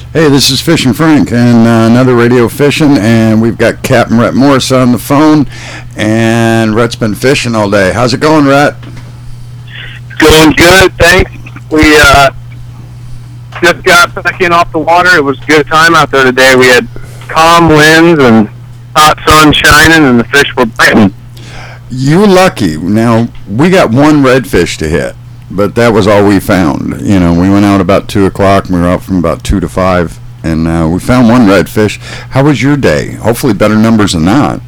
Hey, this is Fishing Frank and another Radio Fishing, and we've got Captain Rhett Morris on the phone, and Rhett's been fishing all day. How's it going, Rhett? Going good, thanks. We just got back in off the water. It was a good time out there today. We had calm winds and hot sun shining, and the fish were biting. You lucky. Now, we got one redfish to hit, but that was all we found. You know, we went out about 2 o'clock, and we were out from about 2 to 5, and we found one redfish. How was your day? Hopefully better numbers than that.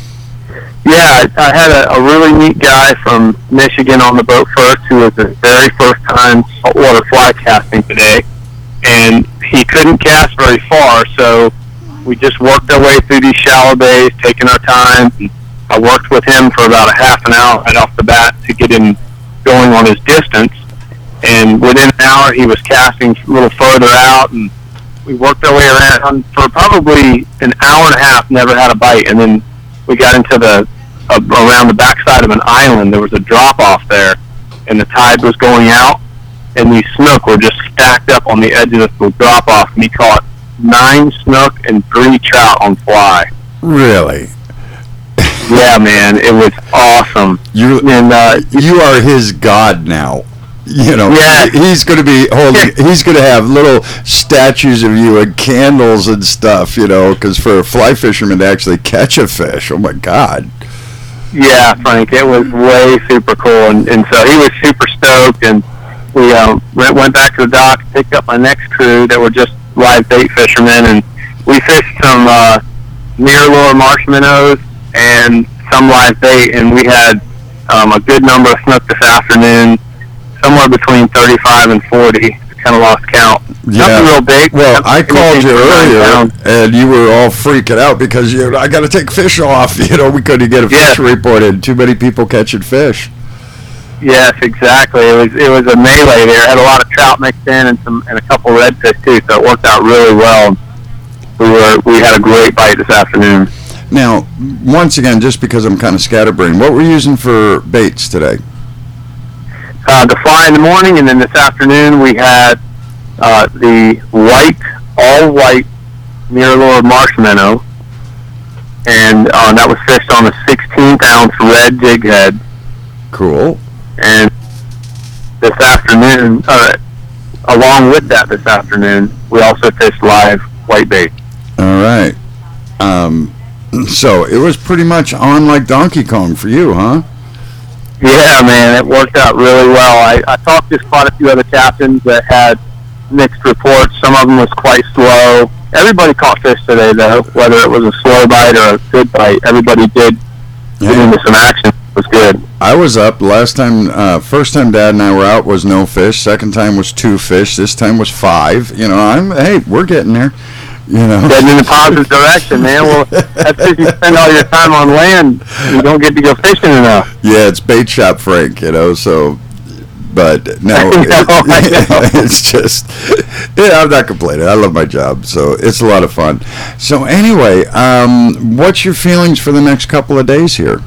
Yeah, I had a really neat guy from Michigan on the boat first, who was his very first time saltwater fly casting today, and he couldn't cast very far, so we just worked our way through these shallow bays, taking our time. I worked with him for about a half an hour right off the bat to get him going on his distance, and within an hour he was casting a little further out, and we worked our way around for probably an hour and a half, never had a bite, and then we got into around the backside of an island. There was a drop-off there, and the tide was going out, and these snook were just stacked up on the edge of this drop-off, and he caught 9 snook and 3 trout on fly. Really? Yeah, man, it was awesome. You are his god now. You know, yeah. He's going to be holding. He's going to have little statues of you and candles and stuff. You know, because for a fly fisherman to actually catch a fish, oh my God. Yeah, Frank, it was way super cool, and so he was super stoked. And we went back to the dock, picked up my next crew that were just live bait fishermen, and we fished some mirror marsh minnows and some live bait, and we had a good number of snook this afternoon, somewhere between 35 and 40. Kind of lost count. Yeah. Nothing real big. Well, I called you earlier, and you were all freaking out because I got to take fish off. You know, we couldn't get a fish report in. Too many people catching fish. Yes, exactly. It was a melee there. It had a lot of trout mixed in and a couple redfish too, so it worked out really well. We had a great bite this afternoon. Now, once again, just because I'm kind of scatterbrained, what were you using for baits today? The fly in the morning, and then this afternoon we had the all white mirror marsh minnow, and that was fished on a 16th-ounce red jig head. Cool. And this afternoon, along with that this afternoon, we also fished live whitebait. All right. So it was pretty much on like Donkey Kong for you, huh? Yeah, man, it worked out really well. I talked to quite a few other captains that had mixed reports. Some of them was quite slow. Everybody caught fish today, though, whether it was a slow bite or a good bite. Everybody did get into some action. It was good. I was up last time. First time Dad and I were out was no fish. Second time was 2 fish. This time was 5. You know, hey, we're getting there. You know, getting in the positive direction, man. Well, that's because you spend all your time on land. You don't get to go fishing enough. Yeah, it's bait shop Frank, you know, so, but no, it's just, I'm not complaining. I love my job, so it's a lot of fun. So anyway, what's your feelings for the next couple of days here?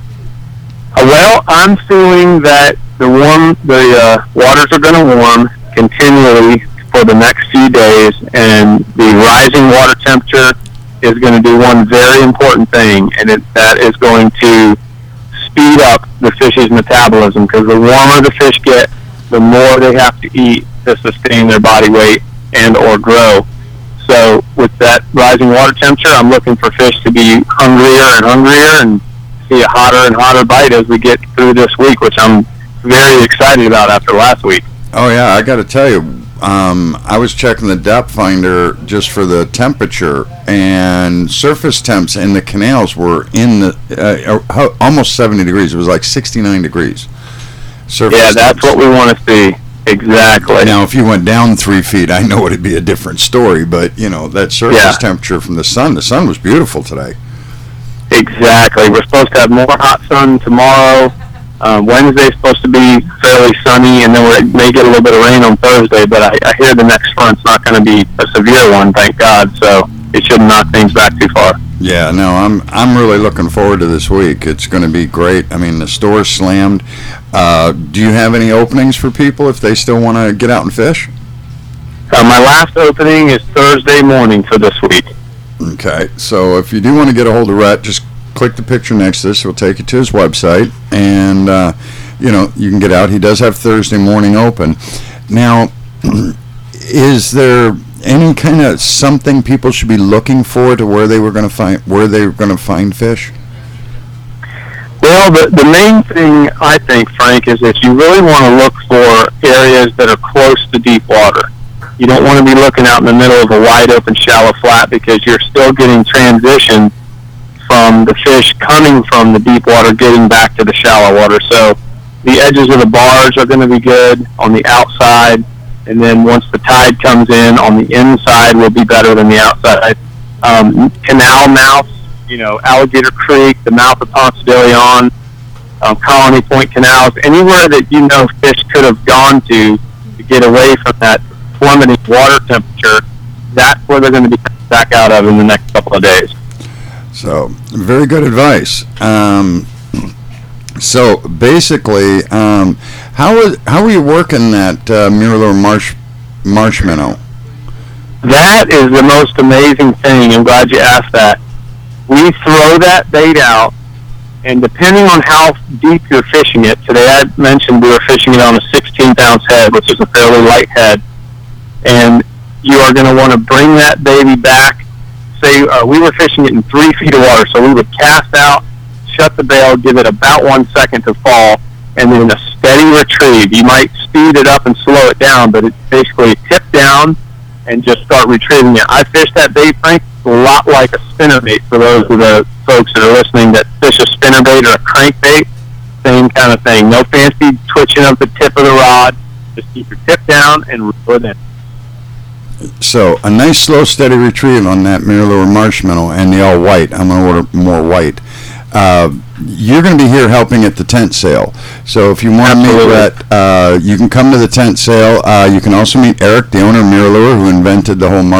Well, I'm feeling that the waters are going to warm continually for the next few days, and the rising water temperature is going to do one very important thing, and that is going to speed up the fish's metabolism, because the warmer the fish get, the more they have to eat to sustain their body weight and or grow. So with that rising water temperature, I'm looking for fish to be hungrier and hungrier and see a hotter and hotter bite as we get through this week, which I'm very excited about after last week. Oh yeah, I got to tell you, I was checking the depth finder just for the temperature, and surface temps in the canals were in the almost 70 degrees. It was like 69 degrees. That's temps. What we want to see. Exactly. Now, if you went down 3 feet, I know it'd be a different story, but, you know, that surface temperature from the sun was beautiful today. Exactly. We're supposed to have more hot sun tomorrow. Wednesday's supposed to be fairly sunny, and then we may get a little bit of rain on Thursday, but I hear the next front's not going to be a severe one, thank God, so it shouldn't knock things back too far. Yeah, no, I'm really looking forward to this week. It's going to be great. I mean, the store's slammed. Do you have any openings for people if they still want to get out and fish? My last opening is Thursday morning for this week. Okay, so if you do want to get a hold of Rhett, just click the picture next to this. It'll take you to his website, and you can get out. He does have Thursday morning open. Now, is there any kind of something people should be looking for to where they were going to find fish? Well, the main thing, I think, Frank, is that you really want to look for areas that are close to deep water. You don't want to be looking out in the middle of a wide open shallow flat, because you're still getting transition from the fish coming from the deep water getting back to the shallow water. So the edges of the bars are going to be good on the outside, and then once the tide comes in, on the inside will be better than the outside. Canal mouths, Alligator Creek, the mouth of Ponce de Leon, Colony Point canals, anywhere that fish could have gone to get away from that plummeting water temperature, that's where they're going to be back out of in the next couple of days. So, very good advice. So basically, how are you working that Mirror marsh minnow? That is the most amazing thing. I'm glad you asked that. We throw that bait out, and depending on how deep you're fishing it, today I mentioned we were fishing it on a 16th-ounce head, which is a fairly light head, and you are going to want to bring that baby back. Say we were fishing it in 3 feet of water, so we would cast out, shut the bail, give it about 1 second to fall, and then a steady retrieve. You might speed it up and slow it down, but it's basically tip down and just start retrieving it. I fished that bait, Frank, a lot like a spinnerbait for those of the folks that are listening that fish a spinnerbait or a crankbait. Same kind of thing. No fancy twitching of the tip of the rod. Just keep your tip down and reel it in. So a nice, slow, steady retrieve on that Mirror marsh minnow and the all white. I'm going to order more white. You're going to be here helping at the tent sale. So if you want to meet Rhett, you can come to the tent sale. You can also meet Eric, the owner of Mirror, who invented the whole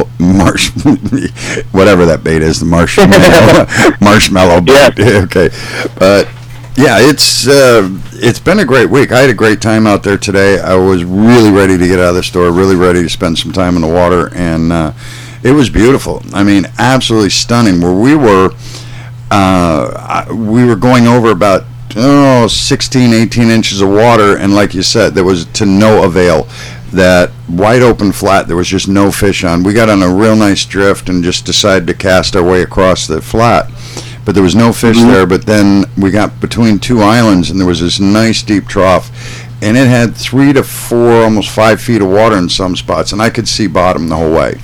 whatever that bait is, the marshmallow bait. Yeah. Okay. But yeah, it's been a great week. I had a great time out there today. I was really ready to get out of the store, really ready to spend some time in the water, and it was beautiful. I mean, absolutely stunning. Where we were going over about 16, 18 inches of water, and like you said, there was to no avail. That wide open flat, there was just no fish on. We got on a real nice drift and just decided to cast our way across the flat, but there was no fish there. But then we got between 2 islands, and there was this nice deep trough, and it had 3 to 4, almost 5 feet of water in some spots, and I could see bottom the whole way.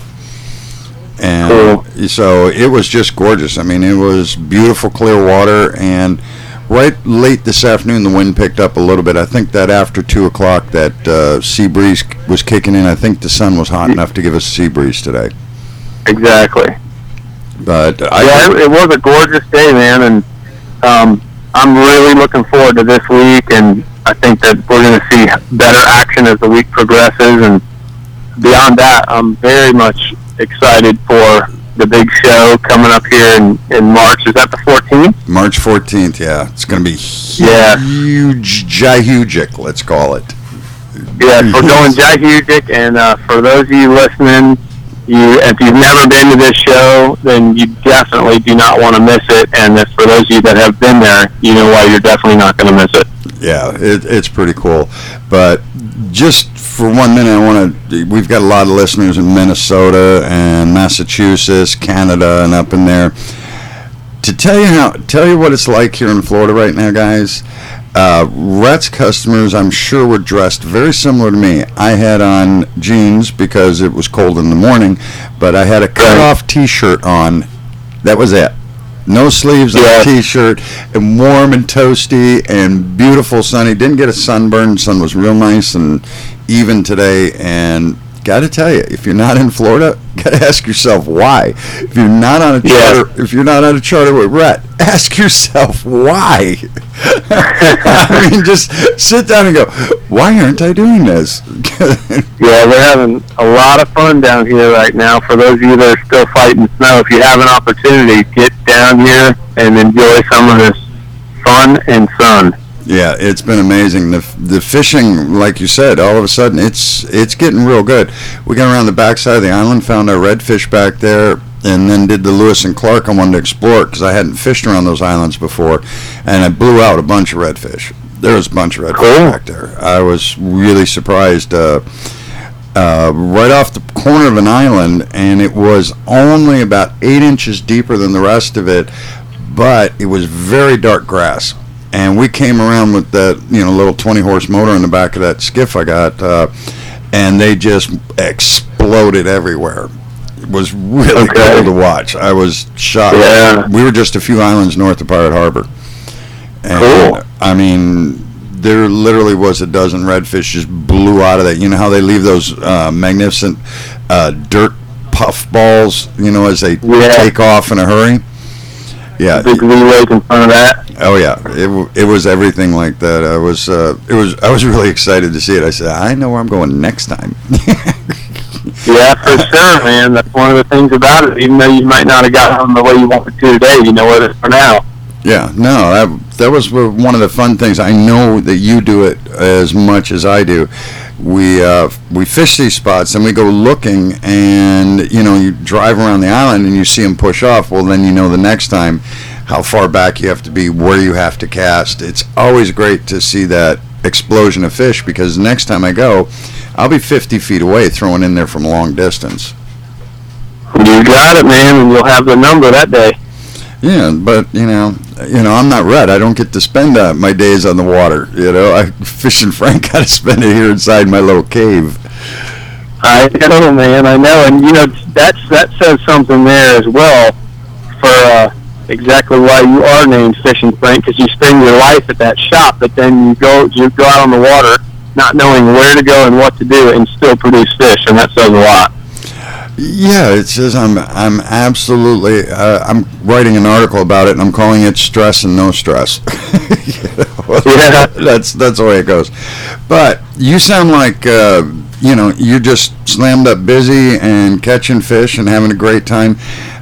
And so it was just gorgeous. I mean, it was beautiful, clear water, and right late this afternoon, the wind picked up a little bit. I think that after 2 o'clock, that sea breeze was kicking in. I think the sun was hot enough to give us a sea breeze today. Exactly. But it was a gorgeous day, man, and I'm really looking forward to this week, and I think that we're going to see better action as the week progresses, and beyond that, I'm very much excited for the big show coming up here in March. Is that the 14th? March 14th, yeah. It's going to be huge, Jihujic, let's call it. Yes, we're going Jihujic, and for those of you listening, if you've never been to this show, then you definitely do not want to miss it, and for those of you that have been there, you know why you're definitely not going to miss it. Yeah, it's pretty cool. But just for 1 minute, we've got a lot of listeners in Minnesota and Massachusetts, Canada, and up in there. To tell you what it's like here in Florida right now, guys. Rhett's customers, I'm sure, were dressed very similar to me. I had on jeans because it was cold in the morning, but I had a cut-off T-shirt on. That was it. No sleeves on a T-shirt, and warm and toasty and beautiful sunny. Didn't get a sunburn. The sun was real nice and even today. And got to tell you, if you're not in Florida, got to ask yourself why. If you're not on a charter, with Rhett, ask yourself why. I mean, just sit down and go, why aren't I doing this? Yeah, we're having a lot of fun down here right now. For those of you that are still fighting snow, if you have an opportunity, get down here and enjoy some of this fun and sun. Yeah, it's been amazing. The fishing, like you said, all of a sudden it's getting real good. We got around the backside of the island, found our redfish back there, and then did the Lewis and Clark. I wanted to explore because I hadn't fished around those islands before, and I blew out a bunch of redfish. There was a bunch of redfish back there. I was really surprised. Right off the corner of an island, and it was only about 8 inches deeper than the rest of it, but it was very dark grass. And we came around with that, little 20-horse motor in the back of that skiff I got, and they just exploded everywhere. It was really cool to watch. I was shocked. Yeah. We were just a few islands north of Pirate Harbor. And, cool. I mean, there literally was a dozen redfish just blew out of that. You know how they leave those magnificent dirt puff balls, as they take off in a hurry? Yeah. Big relays in front of that. Oh yeah, it was everything like that. I was really excited to see it. I said, I know where I'm going next time. Yeah, for sure, man. That's one of the things about it. Even though you might not have got on the way you wanted to today, you know it is for now. Yeah, no, that was one of the fun things. I know that you do it as much as I do. We fish these spots and we go looking, and you drive around the island and you see them push off. Well, then the next time how far back you have to be, where you have to cast. It's always great to see that explosion of fish, because next time I go, I'll be 50 feet away throwing in there from a long distance. You got it, man, and you'll have the number that day. Yeah, but I'm not Red. I don't get to spend my days on the water. Fishing Frank got to spend it here inside my little cave. I know, man. I know, and that says something there as well for exactly why you are named Fishing Frank, because you spend your life at that shop, but then you go out on the water, not knowing where to go and what to do, and still produce fish, and that says a lot. Yeah, it says I'm absolutely. I'm writing an article about it, and I'm calling it "Stress and No Stress." Yeah, that's the way it goes. But you sound like you're just slammed up, busy, and catching fish and having a great time.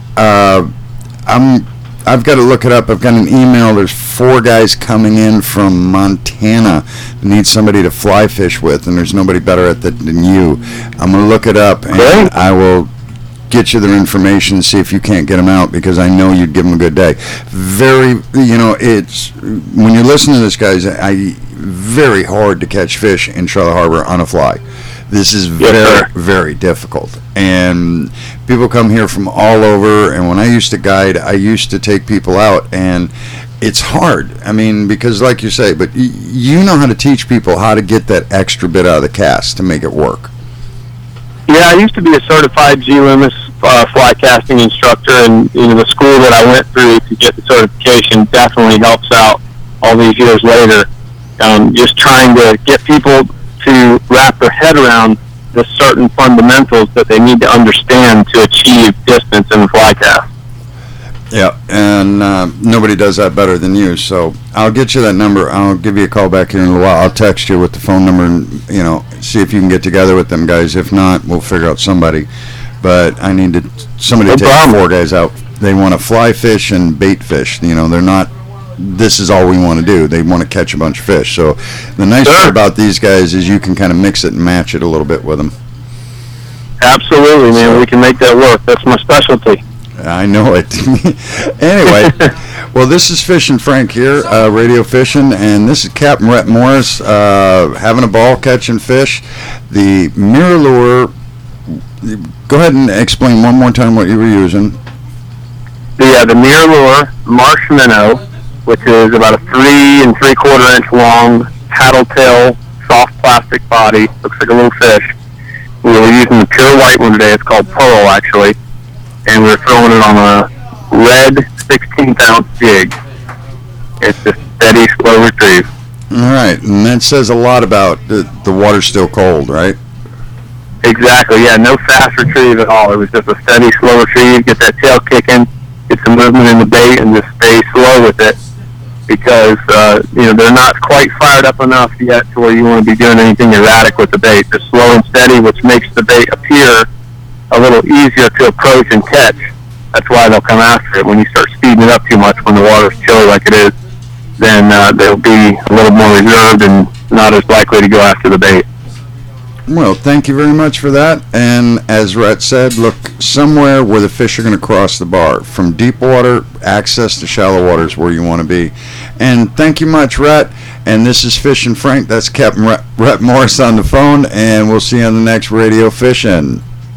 I've got to look it up. I've got an email. There's 4 guys coming in from Montana who need somebody to fly fish with, and there's nobody better at that than you. I'm going to look it up, and I will get you their information and see if you can't get them out, because I know you'd give them a good day. It's when you listen to this, guys, very hard to catch fish in Charlotte Harbor on a fly. This is very, very difficult. And people come here from all over, and when I used to guide, I used to take people out, and it's hard. I mean, because like you say, but you know how to teach people how to get that extra bit out of the cast to make it work. Yeah, I used to be a certified G-Loomis fly casting instructor, and the school that I went through to get the certification definitely helps out all these years later. Just trying to get people to wrap their head around the certain fundamentals that they need to understand to achieve distance in the fly cast. Yeah, and nobody does that better than you. So I'll get you that number. I'll give you a call back here in a little while. I'll text you with the phone number and see if you can get together with them guys. If not, we'll figure out somebody. But I need somebody to take 4 guys out. They want to fly fish and bait fish. They're not. This is all we want to do. They want to catch a bunch of fish. So the nice part about these guys is you can kind of mix it and match it a little bit with them. Absolutely, man. We can make that work. That's my specialty. I know it. Anyway, well, this is Fishing Frank here, Radio Fishing, and this is Captain Rhett Morris having a ball catching fish. The MirrOlure. Go ahead and explain one more time what you were using. The MirrOlure Marsh Minnow, which is about a 3 3/4 inch long paddle tail, soft plastic body, looks like a little fish. We were using the pure white one today. It's called Pearl, actually, and we're throwing it on a red 16th ounce jig. It's a steady, slow retrieve. All right, and that says a lot about the water's still cold, right? Exactly, yeah, no fast retrieve at all. It was just a steady, slow retrieve, get that tail kicking, get some movement in the bait, and just stay slow with it, because they're not quite fired up enough yet to where you want to be doing anything erratic with the bait. They're slow and steady, which makes the bait appear a little easier to approach and catch. That's why they'll come after it when you start speeding it up too much when the water's chilly like it is. then they'll be a little more reserved and not as likely to go after the bait. Well, thank you very much for that. And as Rhett said, look somewhere where the fish are going to cross the bar. From deep water, access to shallow water is where you want to be. And thank you much, Rhett. And this is Fishin' Frank. That's Captain Rhett Morris on the phone. And we'll see you on the next Radio Fishin'.